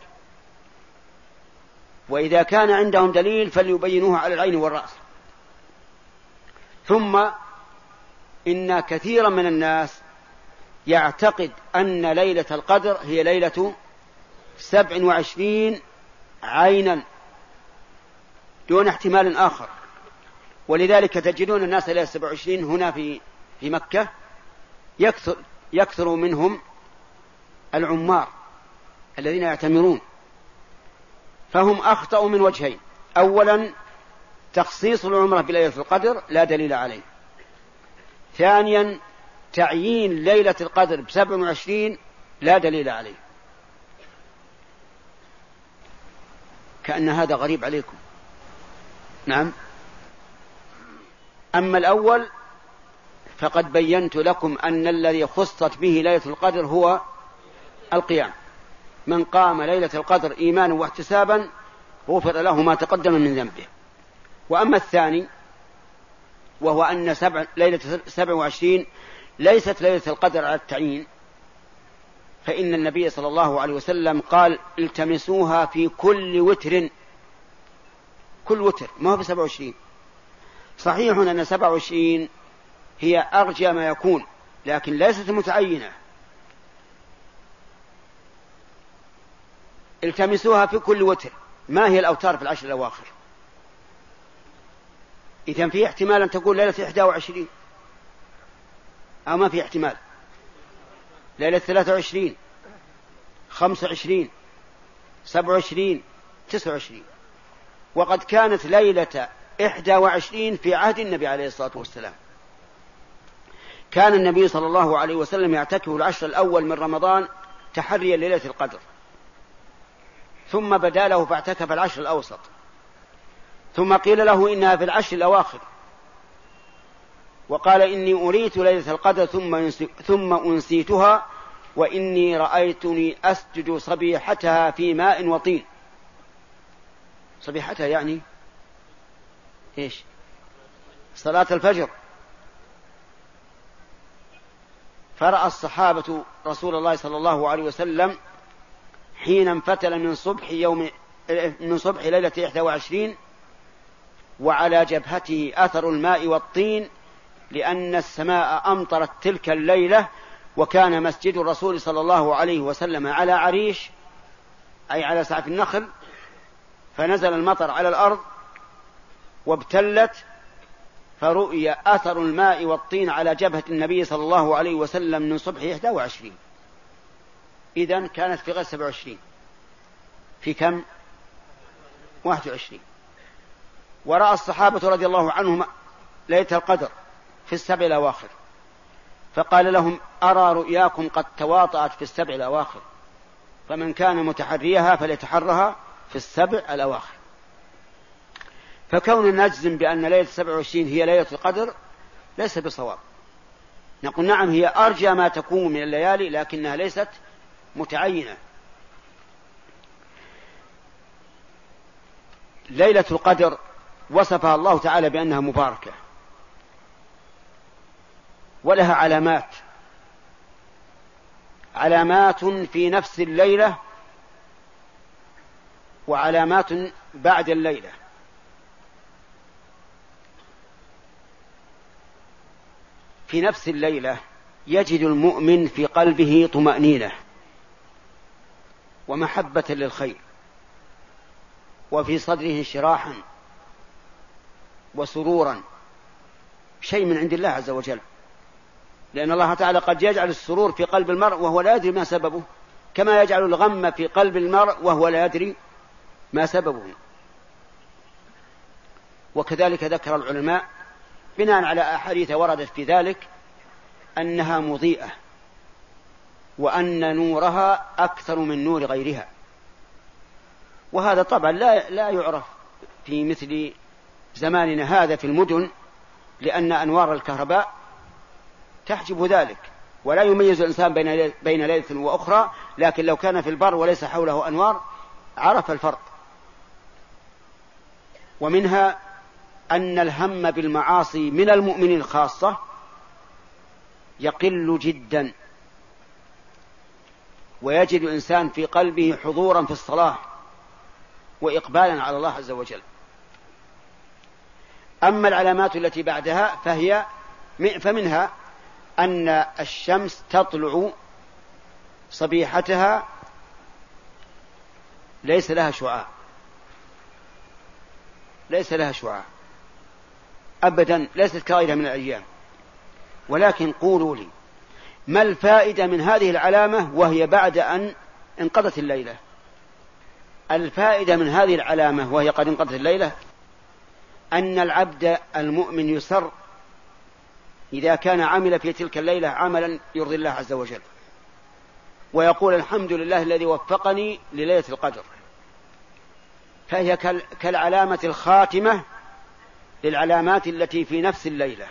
وإذا كان عندهم دليل فليبينوه على العين والرأس. ثم إن كثيرا من الناس يعتقد أن ليلة القدر هي ليلة 27 عينا دون احتمال آخر، ولذلك تجدون الناس ليلة 27 هنا في مكة يكثر منهم العمار الذين يعتمرون، فهم أخطأوا من وجهين: أولا تخصيص العمرة بليلة القدر لا دليل عليه. ثانيا تعيين ليلة القدر ب27 لا دليل عليه. كأن هذا غريب عليكم. نعم. أما الأول فقد بينت لكم أن الذي خصت به ليلة القدر هو القيام. من قام ليلة القدر إيمانا واحتسابا غفر له ما تقدم من ذنبه. وأما الثاني وهو أن ليلة 27 ليست ليلة القدر على التعيين، فإن النبي صلى الله عليه وسلم قال: التمسوها في كل وتر. كل وتر ما هو ب27. صحيح أن 27 هي أرجى ما يكون، لكن ليست متعينة. التمسوها في كل وتر. ما هي الأوتار في العشر الأواخر؟ إذن في احتمال أن تقول ليلة 21، أو ما في احتمال؟ ليلة 23 25 27 29. وقد كانت ليلة 21 في عهد النبي عليه الصلاة والسلام. كان النبي صلى الله عليه وسلم يعتكف العشر الأول من رمضان تحريا ليلة القدر، ثم بدا له فاعتكف العشر الأوسط، ثم قيل له إنها في العشر الأواخر، وقال: إني أريت ليلة القدر ثم أنسيتها، وإني رأيتني أسجد صبيحتها في ماء وطين. صبيحتها يعني إيش؟ صلاة الفجر. فرأى الصحابة رسول الله صلى الله عليه وسلم حين انفتل من صبح ليلة 21 وعلى جبهته أثر الماء والطين، لأن السماء أمطرت تلك الليلة، وكان مسجد الرسول صلى الله عليه وسلم على عريش، أي على سعف النخل، فنزل المطر على الأرض وابتلت، فرؤي أثر الماء والطين على جبهة النبي صلى الله عليه وسلم من صبح 21. إذن كانت في غير 27، في كم؟ 21. ورأى الصحابة رضي الله عنهم ليلة القدر في 7 الأواخر، فقال لهم: أرى رؤياكم قد تواطأت في 7 الأواخر، فمن كان متحريها فليتحرها في 7 الأواخر. فكون نجزم بأن ليلة 27 هي ليلة القدر ليس بصواب. نقول: نعم، هي أرجى ما تكون من الليالي، لكنها ليست متعينة. ليلة القدر وصفها الله تعالى بأنها مباركة، ولها علامات في نفس الليلة، وعلامات بعد الليلة. في نفس الليلة يجد المؤمن في قلبه طمأنينة ومحبة للخير، وفي صدره انشراحا وسرورا، شيء من عند الله عز وجل، لأن الله تعالى قد يجعل السرور في قلب المرء وهو لا يدري ما سببه، كما يجعل الغم في قلب المرء وهو لا يدري ما سببه. وكذلك ذكر العلماء بناء على أحاديث وردت في ذلك أنها مضيئة، وأن نورها أكثر من نور غيرها. وهذا طبعا لا يعرف في مثل زماننا هذا في المدن، لأن أنوار الكهرباء تحجب ذلك، ولا يميز الإنسان بين ليلة وأخرى. لكن لو كان في البر وليس حوله أنوار عرف الفرق. ومنها أن الهم بالمعاصي من المؤمنين خاصة يقل جدا، ويجد الإنسان في قلبه حضورا في الصلاة وإقبالا على الله عز وجل. أما العلامات التي بعدها فمنها أن الشمس تطلع صبيحتها ليس لها شعاع أبدا، ليست كغيرها من الأيام. ولكن قولوا لي، ما الفائدة من هذه العلامة وهي بعد أن انقضت الليلة؟ الفائدة من هذه العلامة وهي قد انقضت الليلة أن العبد المؤمن يسر إذا كان عمل في تلك الليلة عملا يرضي الله عز وجل، ويقول الحمد لله الذي وفقني لليلة القدر، فهي كالعلامة الخاتمة للعلامات التي في نفس الليلة.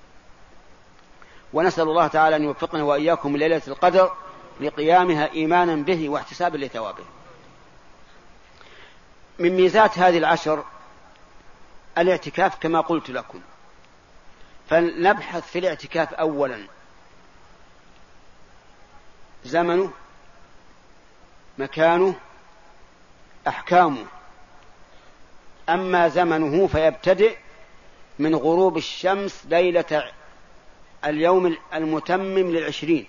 ونسأل الله تعالى أن يوفقنا وإياكم ليلة القدر لقيامها إيمانا به واحتسابا لثوابه. من ميزات هذه العشر الاعتكاف كما قلت لكم، فلنبحث في الاعتكاف أولا زمنه، مكانه، أحكامه. أما زمنه فيبتدئ من غروب الشمس ليلة اليوم المتمم ل20.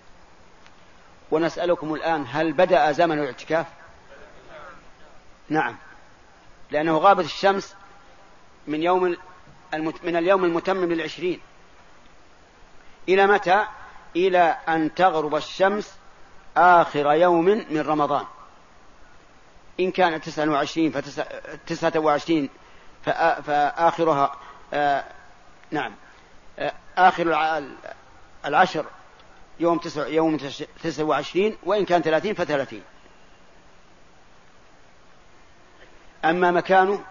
ونسألكم الآن هل بدأ زمن الاعتكاف؟ نعم، لأنه غابت الشمس من اليوم المتمم ل20 إلى متى؟ إلى أن تغرب الشمس آخر يوم من رمضان. إن كانت 29 29 فآخرها نعم آخر العشر يوم 29، وإن كان 30 ف30. أما مكانه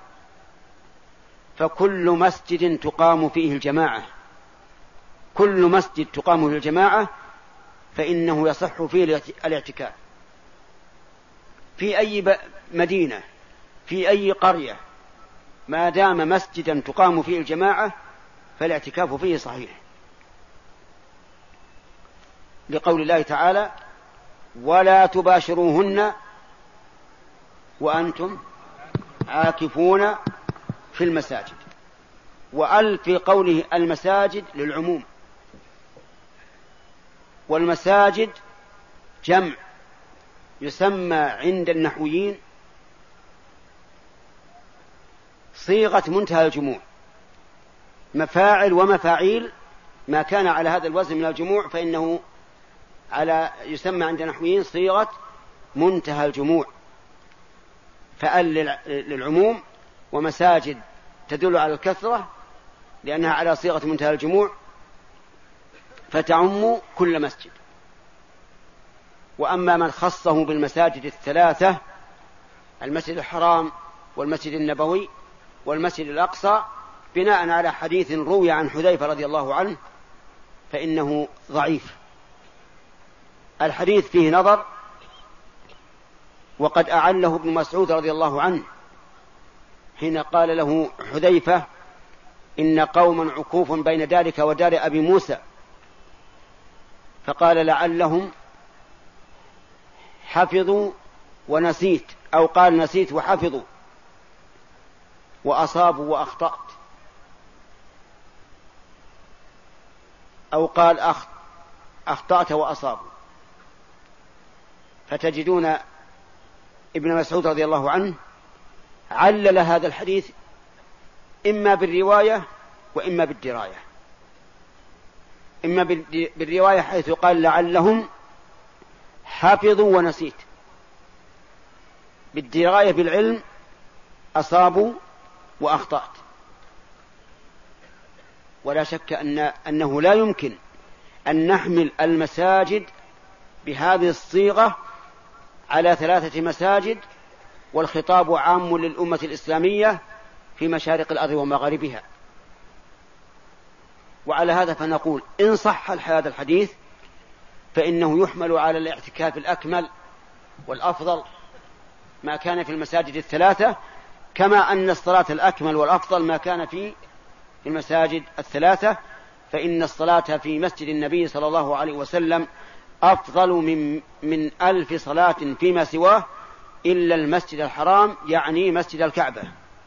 فكل مسجد تقام فيه الجماعة، كل مسجد تقام فيه الجماعة فإنه يصح فيه الاعتكاف، في أي مدينة في أي قرية ما دام مسجدا تقام فيه الجماعة فالاعتكاف فيه صحيح، لقول الله تعالى ولا تباشروهن وأنتم عاكفون في المساجد. وأل في قوله المساجد للعموم، والمساجد جمع يسمى عند النحويين صيغة منتهى الجموع، مفاعل ومفاعيل، ما كان على هذا الوزن من الجموع فإنه يسمى عند النحويين صيغة منتهى الجموع. فأل للعموم، ومساجد تدل على الكثرة لأنها على صيغة منتهى الجموع فتعم كل مسجد. وأما من خصه بالمساجد الثلاثة، المسجد الحرام والمسجد النبوي والمسجد الأقصى، بناء على حديث روي عن حذيفة رضي الله عنه، فإنه ضعيف. الحديث فيه نظر، وقد أعله ابن مسعود رضي الله عنه حين قال له حذيفة إن قوما عكوف بين دارك ودار أبي موسى، فقال لعلهم حفظوا ونسيت، أو قال نسيت وحفظوا، وأصابوا وأخطأت، أو قال أخطأت وأصابوا. فتجدون ابن مسعود رضي الله عنه علل هذا الحديث إما بالرواية وإما بالدراية. إما بالرواية حيث قال لعلهم حافظوا ونسيت، بالدراية بالعلم أصابوا وأخطأت. ولا شك أنه لا يمكن أن نحمل المساجد بهذه الصيغة على 3 مساجد، والخطاب عام للأمة الإسلامية في مشارق الأرض ومغاربها. وعلى هذا فنقول إن صح هذا الحديث فإنه يحمل على الاعتكاف الأكمل والأفضل ما كان في المساجد ال3، كما أن الصلاة الأكمل والأفضل ما كان في المساجد ال3. فإن الصلاة في مسجد النبي صلى الله عليه وسلم أفضل من 1000 صلاة فيما سواه إلا المسجد الحرام، يعني مسجد الكعبة.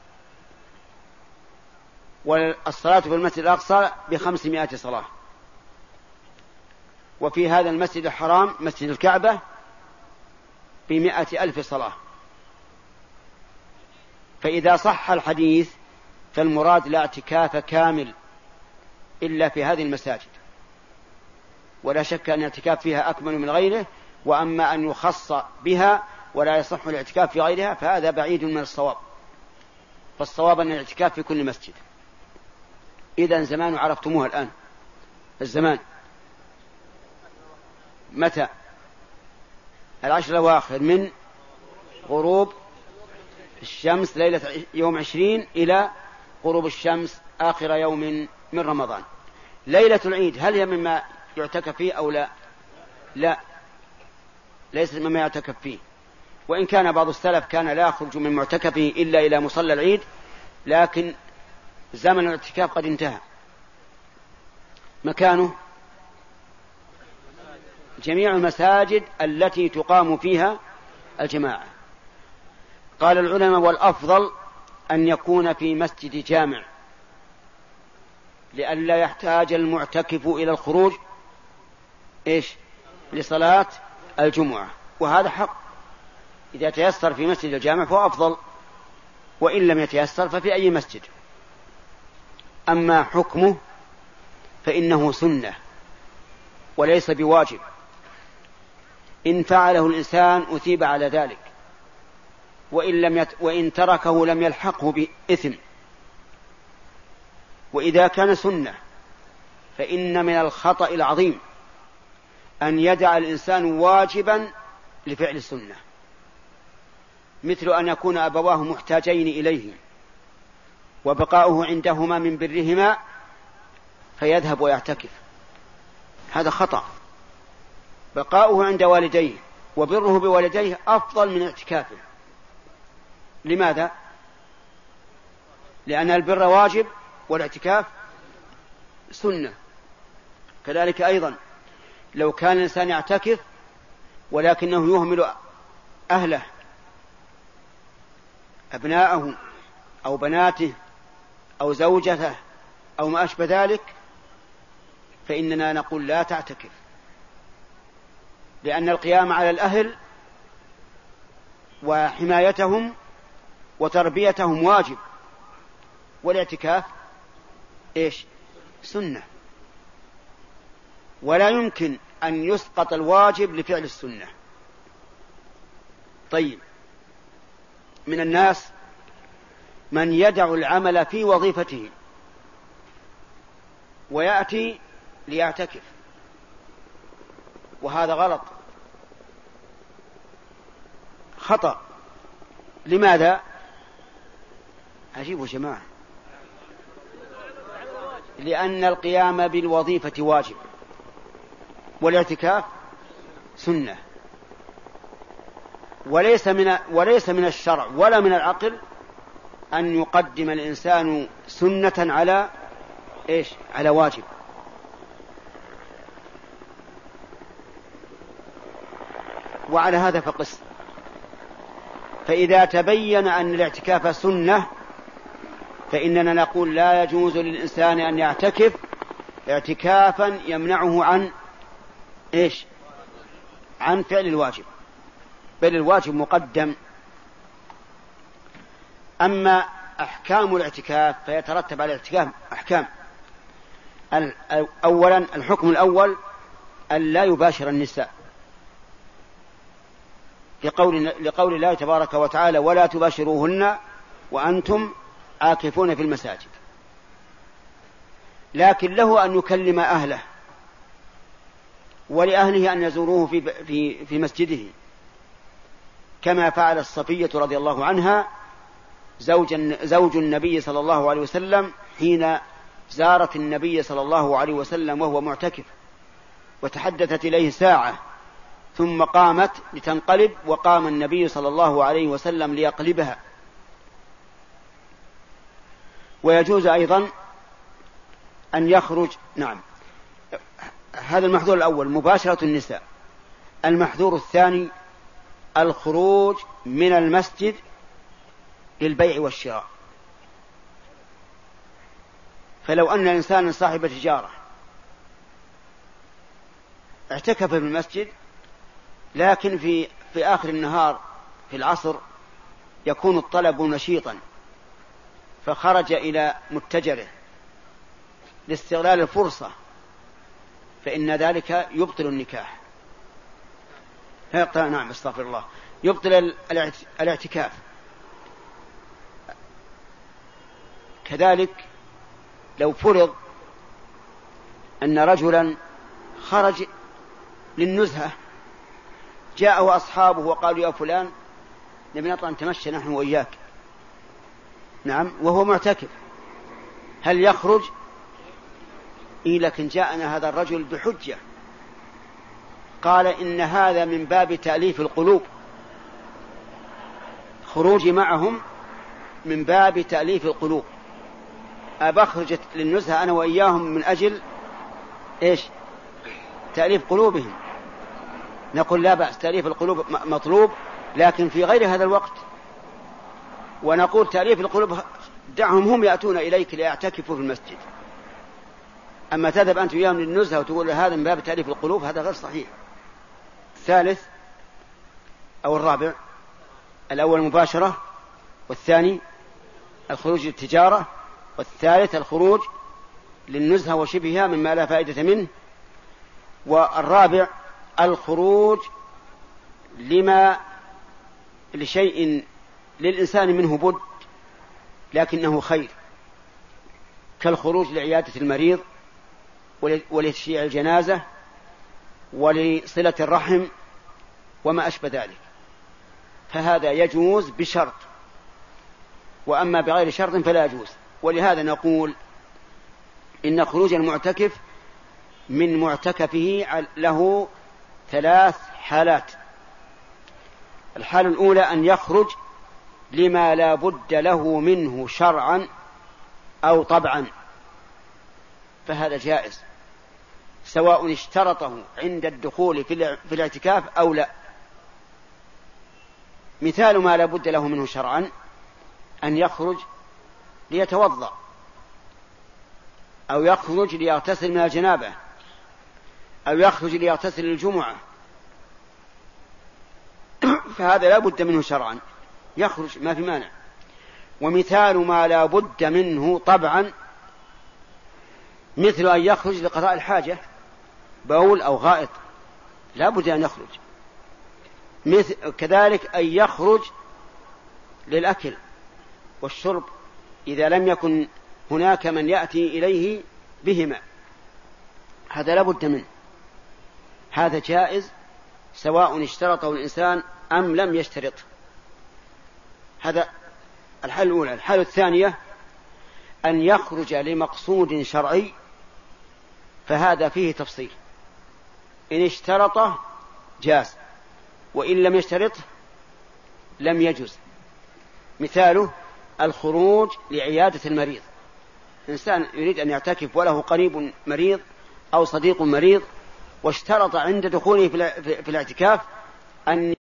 والصلاة في المسجد الأقصى ب500 صلاة، وفي هذا المسجد الحرام مسجد الكعبة ب100,000 صلاة. فإذا صح الحديث فالمراد لا اعتكاف كامل إلا في هذه المساجد، ولا شك أن الاعتكاف فيها أكمل من غيره. وأما أن يخص بها ولا يصح الاعتكاف في غيرها فهذا بعيد من الصواب. فالصواب أن الاعتكاف في كل مسجد. إذن زمان عرفتموها الآن. الزمان متى؟ 10 الأواخر من غروب الشمس ليلة يوم 20 إلى غروب الشمس آخر يوم من رمضان. ليلة العيد هل هي مما يعتكف فيه أو لا؟ لا، ليس مما يعتكف فيه، وإن كان بعض السلف كان لا يخرج من معتكفه إلا إلى مصلى العيد، لكن زمن الاعتكاف قد انتهى. مكانه جميع المساجد التي تقام فيها الجماعة. قال العلماء والأفضل أن يكون في مسجد جامع لئلا يحتاج المعتكف إلى الخروج لصلاة الجمعة، وهذا حق. إذا تيسر في مسجد الجامع فهو أفضل، وإن لم يتيسر ففي أي مسجد. أما حكمه فإنه سنة وليس بواجب، إن فعله الإنسان أثيب على ذلك، وإن تركه لم يلحقه بإثم. وإذا كان سنة فإن من الخطأ العظيم أن يدع الإنسان واجبا لفعل السنة، مثل أن يكون أبواه محتاجين إليه وبقاؤه عندهما من برهما فيذهب ويعتكف، هذا خطأ. بقاؤه عند والديه وبره بوالديه أفضل من اعتكافه. لماذا؟ لأن البر واجب والاعتكاف سنة. كذلك أيضا لو كان الإنسان يعتكف ولكنه يهمل أهله أبناءه أو بناته أو زوجته أو ما أشبه ذلك فإننا نقول لا تعتكف، لأن القيام على الأهل وحمايتهم وتربيتهم واجب، والاعتكاف سنة، ولا يمكن أن يسقط الواجب لفعل السنة. طيب، من الناس من يدع العمل في وظيفته ويأتي ليعتكف، وهذا غلط، خطأ. لماذا؟ عجيب يا جماعة، لأن القيام بالوظيفة واجب والاعتكاف سنة، وليس من الشرع ولا من العقل أن يقدم الإنسان سنة على واجب. وعلى هذا فقس. فإذا تبين أن الاعتكاف سنة فإننا نقول لا يجوز للإنسان أن يعتكف اعتكافا يمنعه عن فعل الواجب، بل الواجب مقدم. أما أحكام الاعتكاف فيترتب على الاعتكاف أحكام. أولا، الحكم الأول أن لا يباشر النساء، لقول الله تبارك وتعالى ولا تباشروهن وأنتم عاكفون في المساجد. لكن له أن يكلم أهله، ولأهله أن يزوروه في مسجده، كما فعل الصفية رضي الله عنها زوج النبي صلى الله عليه وسلم حين زارت النبي صلى الله عليه وسلم وهو معتكف، وتحدثت إليه ساعة ثم قامت لتنقلب، وقام النبي صلى الله عليه وسلم ليقلبها. ويجوز أيضا أن يخرج. نعم، هذا المحذور الأول مباشرة النساء. المحذور الثاني الخروج من المسجد للبيع والشراء. فلو أن الإنسان صاحب تجارة اعتكف في المسجد، لكن في آخر النهار في العصر يكون الطلب نشيطا، فخرج إلى متجره لاستغلال الفرصة، فإن ذلك يبطل النكاح. نعم، استغفر الله. يبطل الاعتكاف. كذلك لو فرض أن رجلا خرج للنزهة، جاءه أصحابه وقالوا يا فلان نبي نطلع نتمشى نحن وإياك، نعم، وهو معتكف، هل يخرج؟ لكن جاءنا هذا الرجل بحجة، قال إن هذا من باب تأليف القلوب، خروجي معهم من باب تأليف القلوب، أبخرج للنزهة أنا وإياهم من أجل إيش؟ تأليف قلوبهم. نقول لا بأس، تأليف القلوب مطلوب لكن في غير هذا الوقت. ونقول تأليف القلوب دعهم هم يأتون إليك ليعتكفوا في المسجد، أما تذهب أنت وياهم للنزهة وتقول هذا من باب تأليف القلوب، هذا غير صحيح. الثالث أو الرابع، الأول مباشرة، والثاني الخروج للتجارة، والثالث الخروج للنزهة وشبهها مما لا فائدة منه، والرابع الخروج لشيء للإنسان منه بد لكنه خير، كالخروج لعيادة المريض ولتشييع الجنازة ولصلة الرحم وما أشبه ذلك، فهذا يجوز بشرط، وأما بغير شرط فلا يجوز. ولهذا نقول إن خروج المعتكف من معتكفه له 3 حالات. الحالة الأولى أن يخرج لما لا بد له منه شرعا أو طبعا، فهذا جائز سواء اشترطه عند الدخول في الاعتكاف أو لا. مثال ما لا بد له منه شرعا أن يخرج ليتوضأ، أو يخرج ليغتسل من الجنابة، أو يخرج ليغتسل الجمعة، فهذا لا بد منه شرعا، يخرج ما في مانع. ومثال ما لا بد منه طبعا مثل أن يخرج لقضاء الحاجة، بول أو غائط، لا بد أن يخرج. كذلك أن يخرج للأكل والشرب إذا لم يكن هناك من يأتي إليه بهما، هذا لا بد منه، هذا جائز سواء اشترطه الإنسان أم لم يشترط. هذا الحالة الأولى. الحالة الثانية أن يخرج لمقصود شرعي، فهذا فيه تفصيل، إن اشترطه جاز، وإن لم يشترطه لم يجوز. مثاله الخروج لعيادة المريض، إنسان يريد أن يعتكف وله قريب مريض أو صديق مريض، واشترط عند دخوله في الاعتكاف أن